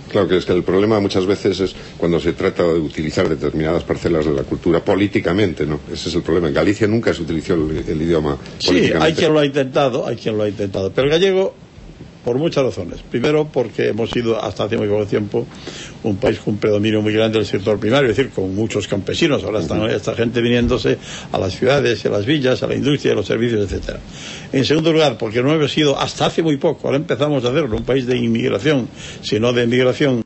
Claro, que es que el problema muchas veces es cuando se trata de utilizar determinadas parcelas de la cultura políticamente, ¿no? Ese es el problema. En Galicia nunca se utilizó el idioma políticamente. Sí, hay quien lo ha intentado, pero el gallego, por muchas razones. Primero, porque hemos sido hasta hace muy poco tiempo un país con un predominio muy grande del sector primario, es decir, con muchos campesinos. Ahora están esta gente viniéndose a las ciudades, a las villas, a la industria, a los servicios, etcétera. En segundo lugar, porque no hemos sido hasta hace muy poco, ahora empezamos a hacerlo, un país de inmigración, sino de emigración.